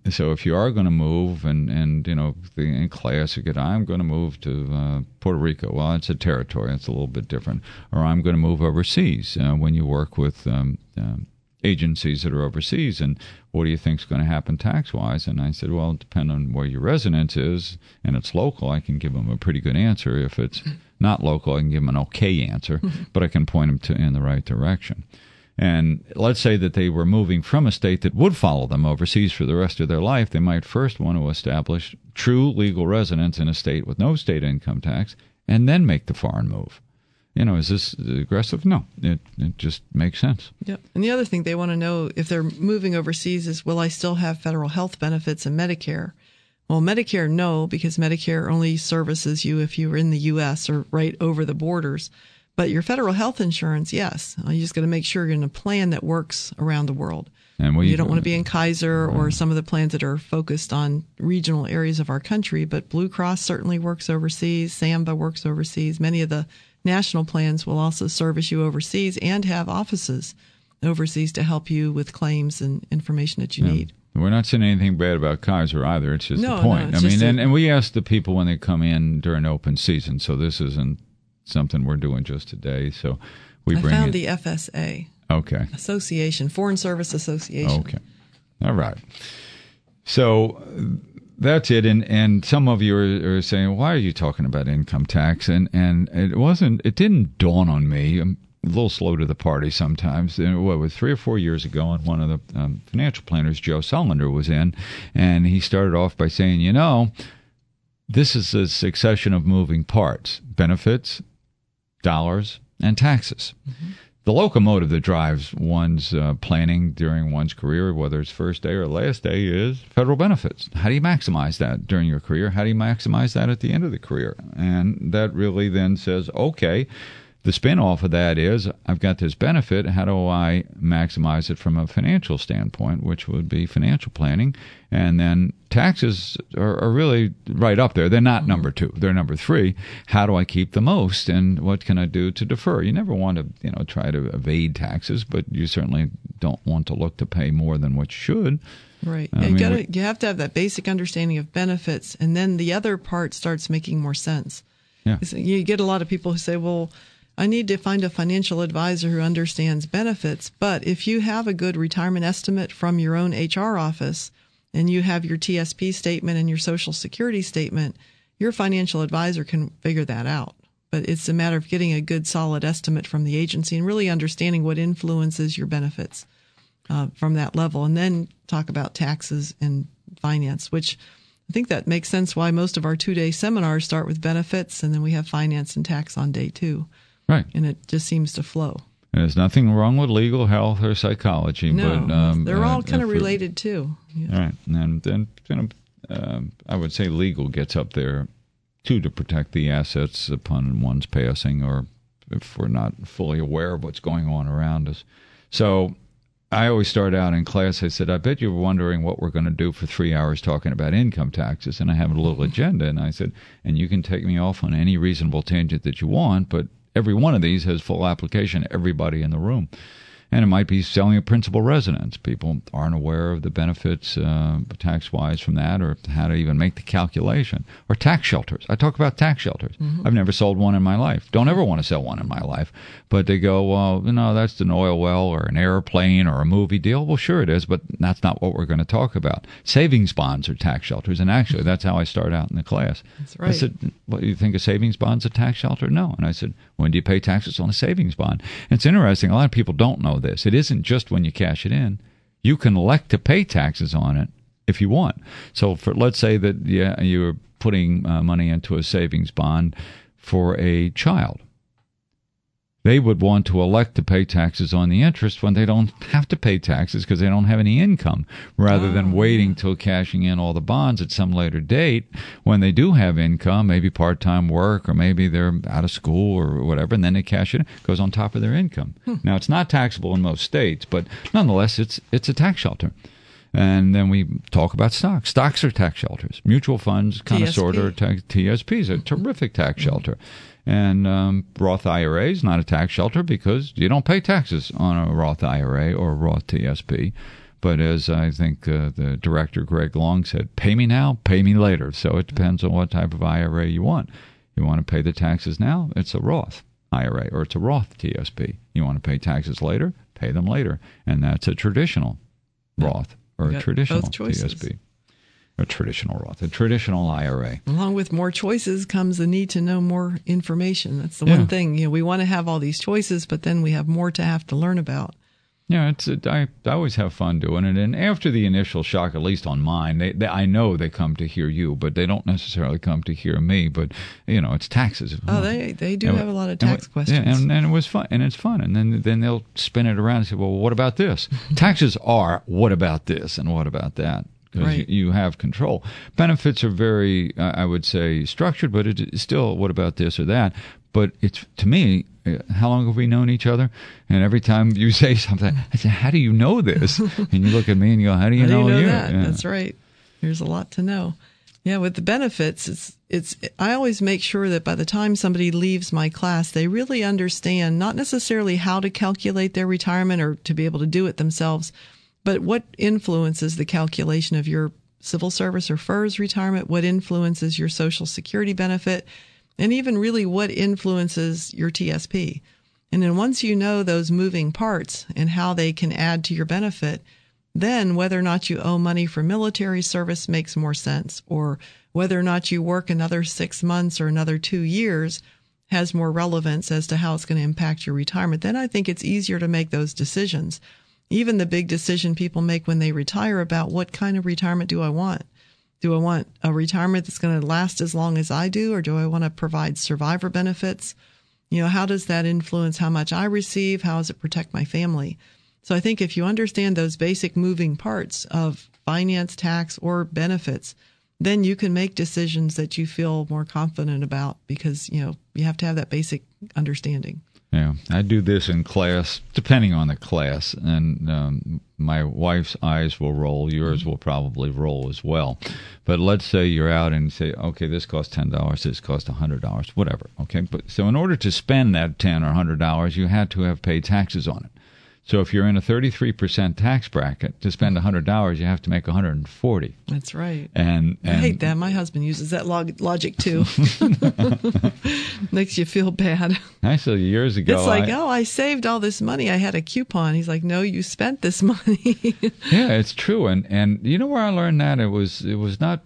so if you are going to move, and, and you know, the, in classic, I'm going to move to uh, Puerto Rico. Well, it's a territory. It's a little bit different. Or I'm going to move overseas. Uh, when you work with um, um, agencies that are overseas, and what do you think is going to happen tax-wise? And I said, well, depending on where your residence is, and it's local, I can give them a pretty good answer. If it's not local, I can give them an okay answer, but I can point them to in the right direction. And let's say that they were moving from a state that would follow them overseas for the rest of their life. They might first want to establish true legal residence in a state with no state income tax and then make the foreign move. You know, is this aggressive? No, it, it just makes sense. Yep. And the other thing they want to know if they're moving overseas is, will I still have federal health benefits and Medicare? Well, Medicare, no, because Medicare only services you if you were in the U S or right over the borders. But your federal health insurance, yes. You just got to make sure you're in a plan that works around the world. And we, you don't want to be in Kaiser or some of the plans that are focused on regional areas of our country. But Blue Cross certainly works overseas. SAMBA works overseas. Many of the national plans will also service you overseas and have offices overseas to help you with claims and information that you yeah. need. We're not saying anything bad about Kaiser either. It's just no, the point. No, I mean, a, and, and we ask the people when they come in during open season, so this isn't something we're doing just today. So we bring I found it. the F S A. Okay. Association, Foreign Service Association. Okay. All right. So that's it. And and some of you are, are saying, why are you talking about income tax? And and it wasn't, it didn't dawn on me. I'm a little slow to the party sometimes. And what was three or four years ago, and one of the um, financial planners, Joe Sullender, was in, and he started off by saying, you know, this is a succession of moving parts: benefits, dollars, and taxes. Mm-hmm. The locomotive that drives one's uh, planning during one's career, whether it's first day or last day, is federal benefits. How do you maximize that during your career? How do you maximize that at the end of the career? And that really then says, okay, the spin-off of that is, I've got this benefit. How do I maximize it from a financial standpoint, which would be financial planning? And then taxes are, are really right up there. They're not number two. They're number three. How do I keep the most, and what can I do to defer? You never want to, you know, try to evade taxes, but you certainly don't want to look to pay more than what you should. Right. I you, mean, gotta, you have to have that basic understanding of benefits, and then the other part starts making more sense. Yeah. You get a lot of people who say, well, I need to find a financial advisor who understands benefits. But if you have a good retirement estimate from your own H R office and you have your T S P statement and your Social Security statement, your financial advisor can figure that out. But it's a matter of getting a good, solid estimate from the agency and really understanding what influences your benefits uh, from that level. And then talk about taxes and finance, which I think that makes sense why most of our two-day seminars start with benefits, and then we have finance and tax on day two. Right. And it just seems to flow. And there's nothing wrong with legal, health, or psychology. No, but um, they're all uh, kind of for, related too. Yeah. All right. And then, you know, um, I would say legal gets up there, too, to protect the assets upon one's passing, or if we're not fully aware of what's going on around us. So I always start out in class, I said, I bet you're wondering what we're going to do for three hours talking about income taxes. And I have a little agenda. And I said, and you can take me off on any reasonable tangent that you want, but every one of these has full application to everybody in the room. And it might be selling a principal residence. People aren't aware of the benefits uh, tax-wise from that, or how to even make the calculation. Or tax shelters. I talk about tax shelters. Mm-hmm. I've never sold one in my life. Don't ever want to sell one in my life. But they go, well, you know, that's an oil well or an airplane or a movie deal. Well, sure it is, but that's not what we're going to talk about. Savings bonds are tax shelters. And actually, that's how I start out in the class. That's right. I said, what, do you think a savings bond's a tax shelter? No. And I said, when do you pay taxes on a savings bond? And it's interesting. A lot of people don't know this. It isn't just when you cash it in. You can elect to pay taxes on it if you want. So for let's say that yeah, you're putting uh, money into a savings bond for a child. They would want to elect to pay taxes on the interest when they don't have to pay taxes because they don't have any income, rather oh, than waiting till cashing in all the bonds at some later date when they do have income, maybe part-time work, or maybe they're out of school or whatever, and then they cash it in. It goes on top of their income. Hmm. Now, it's not taxable in most states, but nonetheless, it's it's a tax shelter. And then we talk about stocks. Stocks are tax shelters. Mutual funds, kind of sort of tax, T S Ps are a terrific tax shelter. And um, Roth I R A is not a tax shelter because you don't pay taxes on a Roth I R A or a Roth T S P. But as I think uh, the director, Greg Long, said, pay me now, pay me later. So it depends on what type of I R A you want. You want to pay the taxes now, it's a Roth I R A, or it's a Roth T S P. You want to pay taxes later, pay them later. And that's a traditional Roth or a traditional T S P. A traditional Roth, a traditional I R A. Along with more choices comes the need to know more information. That's the yeah. one thing. You know, we want to have all these choices, but then we have more to have to learn about. Yeah, it's a, I, I always have fun doing it. And after the initial shock, at least on mine, they, they, I know they come to hear you, but they don't necessarily come to hear me. But, you know, it's taxes. Oh, they they do and, have a lot of tax and, questions. Yeah, and, and it was fun. And it's fun. And then, then they'll spin it around and say, well, what about this? Taxes are what about this and what about that? Because right. you, you have control. Benefits are very, uh, I would say, structured, but it's still, what about this or that? But it's, to me, how long have we known each other? And every time you say something, I say, how do you know this? And you look at me and you go, how do you how know, do you know you? that? Yeah. That's right. There's a lot to know. Yeah, with the benefits, it's it's. I always make sure that by the time somebody leaves my class, they really understand not necessarily how to calculate their retirement or to be able to do it themselves, but what influences the calculation of your civil service or F E R S retirement, what influences your Social Security benefit, and even really what influences your T S P. And then once you know those moving parts and how they can add to your benefit, then whether or not you owe money for military service makes more sense, or whether or not you work another six months or another two years has more relevance as to how it's going to impact your retirement. Then I think it's easier to make those decisions. Even the big decision people make when they retire about what kind of retirement do I want? Do I want a retirement that's going to last as long as I do, or do I want to provide survivor benefits? You know, how does that influence how much I receive? How does it protect my family? So I think if you understand those basic moving parts of finance, tax, or benefits, then you can make decisions that you feel more confident about, because, you know, you have to have that basic understanding. Yeah, I do this in class, depending on the class, and um, my wife's eyes will roll. Yours will probably roll as well. But let's say you're out and say, okay, this costs ten dollars, this costs one hundred dollars, whatever. Okay, but so in order to spend that ten dollars or one hundred dollars, you had to have paid taxes on it. So if you're in a thirty-three percent tax bracket, to spend one hundred dollars, you have to make one hundred forty dollars. That's right. And, and I hate that. My husband uses that log- logic too. Makes you feel bad. Actually, years ago, it's like, I, oh, I saved all this money. I had a coupon. He's like, no, you spent this money. Yeah, it's true. And and you know where I learned that? It was it was not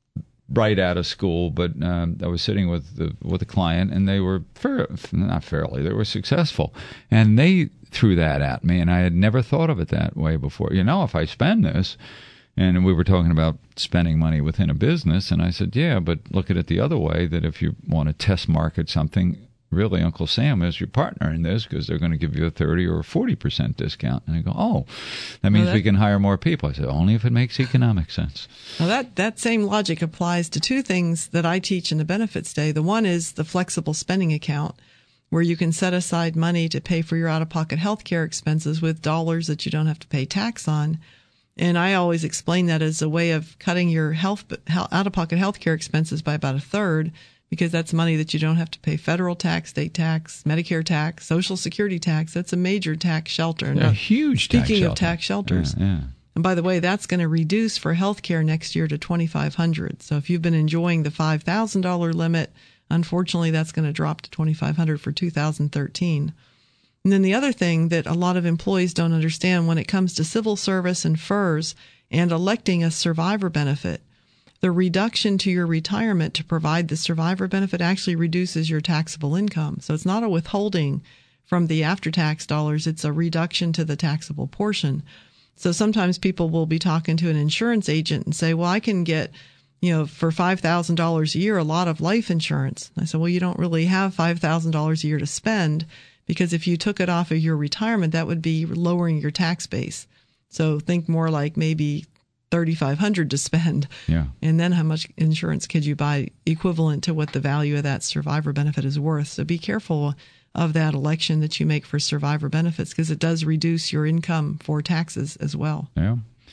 right out of school, but um, I was sitting with the, with a client, and they were fair, not fairly, they were successful, and they threw that at me, and I had never thought of it that way before. You know, if I spend this, and we were talking about spending money within a business, and I said, yeah, but look at it the other way, that if you want to test market something, really Uncle Sam is your partner in this, because they're going to give you a thirty or a forty percent discount. And I go, oh, that means well, that, we can hire more people. I said, only if it makes economic sense. Well, that, that same logic applies to two things that I teach in the Benefits Day. The one is the flexible spending account, where you can set aside money to pay for your out-of-pocket health care expenses with dollars that you don't have to pay tax on. And I always explain that as a way of cutting your health out-of-pocket health care expenses by about a third, because that's money that you don't have to pay federal tax, state tax, Medicare tax, Social Security tax. That's a major tax shelter. A huge tax Speaking shelter. of tax shelters. Yeah, yeah. And by the way, that's going to reduce for health care next year to twenty-five hundred dollars. So if you've been enjoying the five thousand dollars limit, unfortunately, that's going to drop to twenty-five hundred dollars for two thousand thirteen. And then the other thing that a lot of employees don't understand when it comes to civil service and F E R S and electing a survivor benefit, the reduction to your retirement to provide the survivor benefit actually reduces your taxable income. So it's not a withholding from the after-tax dollars. It's a reduction to the taxable portion. So sometimes people will be talking to an insurance agent and say, well, I can get, you know, for five thousand dollars a year, a lot of life insurance. And I said, well, you don't really have five thousand dollars a year to spend, because if you took it off of your retirement, that would be lowering your tax base. So think more like maybe thirty-five hundred dollars to spend. Yeah. And then how much insurance could you buy equivalent to what the value of that survivor benefit is worth? So be careful of that election that you make for survivor benefits, because it does reduce your income for taxes as well. Yeah.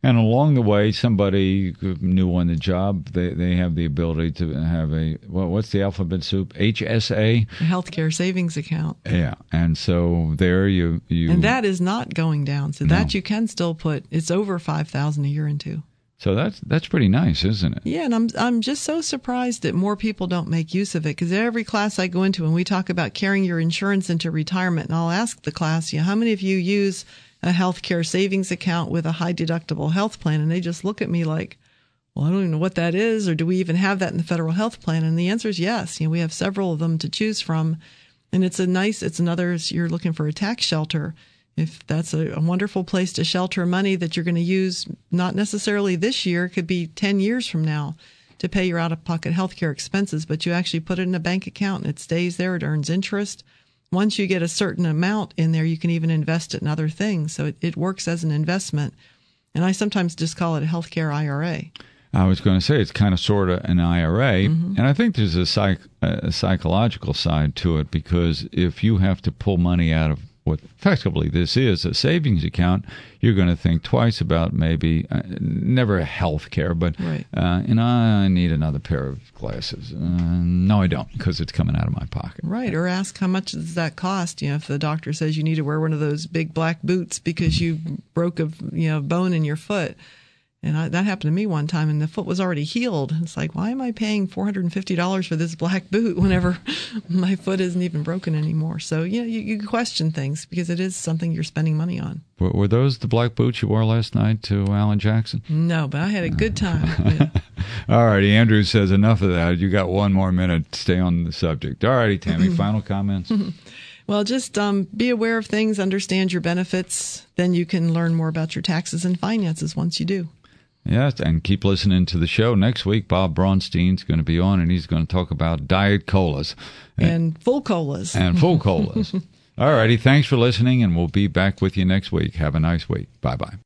And along the way, somebody new on the job, they, they have the ability to have a, well, what's the alphabet soup? H S A? A healthcare savings account. Yeah. And so there you... you and that is not going down. So no. that you can still put, it's over five thousand dollars a year into. So that's that's pretty nice, isn't it? Yeah, and I'm I'm just so surprised that more people don't make use of it, because every class I go into, and we talk about carrying your insurance into retirement, and I'll ask the class, you know, how many of you use a healthcare savings account with a high deductible health plan? And they just look at me like, well, I don't even know what that is, or do we even have that in the federal health plan? And the answer is yes. You know, we have several of them to choose from, and it's a nice, it's another, you're looking for a tax shelter. If that's a, a wonderful place to shelter money that you're going to use, not necessarily this year, it could be ten years from now, to pay your out-of-pocket healthcare expenses, but you actually put it in a bank account and it stays there, it earns interest. Once you get a certain amount in there, you can even invest it in other things. So it, it works as an investment. And I sometimes just call it a healthcare I R A. I was going to say it's kind of sort of an I R A. Mm-hmm. And I think there's a, psych, a psychological side to it, because if you have to pull money out of what effectively this is, a savings account, you're going to think twice about maybe, uh, never health care, but, right. uh, you know, I need another pair of glasses. Uh, no, I don't, because it's coming out of my pocket. Right, or ask how much does that cost? You know, if the doctor says you need to wear one of those big black boots because you broke a you know bone in your foot. And I, that happened to me one time, and the foot was already healed. It's like, why am I paying four hundred fifty dollars for this black boot whenever my foot isn't even broken anymore? So, yeah, you, you question things, because it is something you're spending money on. Were, were those the black boots you wore last night to Alan Jackson? No, but I had a good time. Yeah. All righty. Andrew says enough of that. You got one more minute to stay on the subject. All righty, Tammy, final comments? Well, just um, be aware of things, understand your benefits. Then you can learn more about your taxes and finances once you do. Yes, and keep listening to the show. Next week, Bob Braunstein's going to be on, and he's going to talk about diet colas. And, and full colas. And full colas. All righty. Thanks for listening, and we'll be back with you next week. Have a nice week. Bye-bye.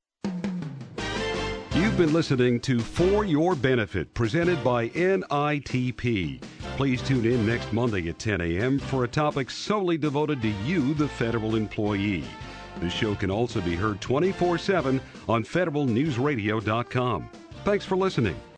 You've been listening to For Your Benefit, presented by N I T P. Please tune in next Monday at ten a.m. for a topic solely devoted to you, the federal employee. This show can also be heard twenty-four seven on federal news radio dot com. Thanks for listening.